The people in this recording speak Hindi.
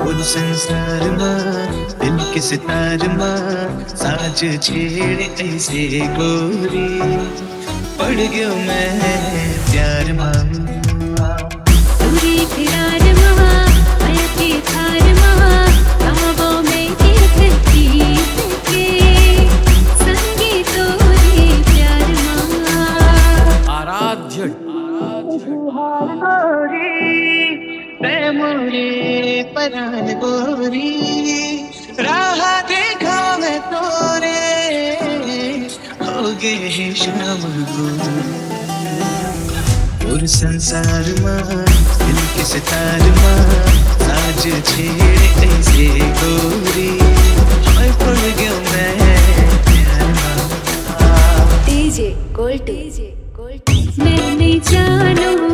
और संसार मां दिल के सितार मां साज छेड़े ऐसे गोरी पड़ गयो मैं प्यार मां पूरी फिरार मां माया की थार मां ख्वाबों में देखती के संगीतों रे प्यार मां आराध्य प्रेम रे परान गोरी राह देखा मैं तोरे हो गए शाम गोरी और संसार मां दिल के सितार मां साज छेड़े ऐसे गोरी मैं पड़ गया मैं प्यार मां डीजे गोल्ड मैं नहीं जानू